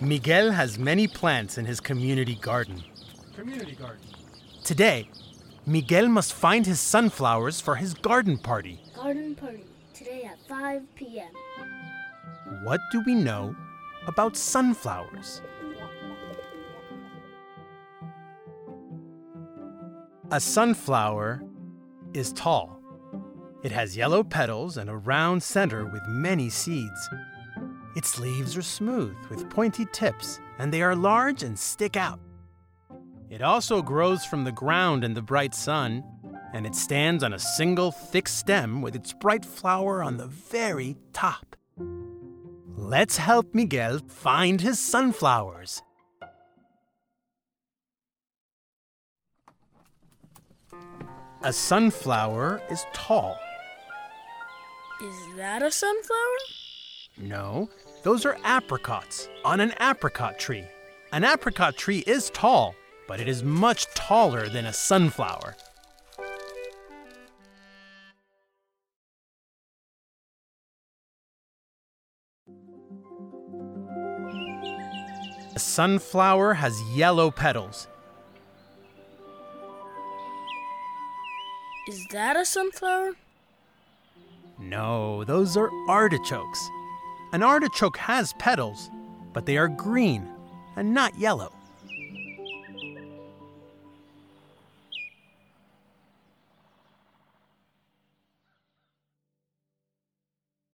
Miguel has many plants in his community garden. Today, Miguel must find his sunflowers for his garden party. Garden party, today at 5 p.m. What do we know about sunflowers? A sunflower is tall. It has yellow petals and a round center with many seeds. Its leaves are smooth with pointy tips, and they are large and stick out. It also grows from the ground in the bright sun, and it stands on a single thick stem with its bright flower on the very top. Let's help Miguel find his sunflowers. A sunflower is tall. Is that a sunflower? No, those are apricots on an apricot tree. An apricot tree is tall, but it is much taller than a sunflower. A sunflower has yellow petals. Is that a sunflower? No, those are artichokes. An artichoke has petals, but they are green and not yellow.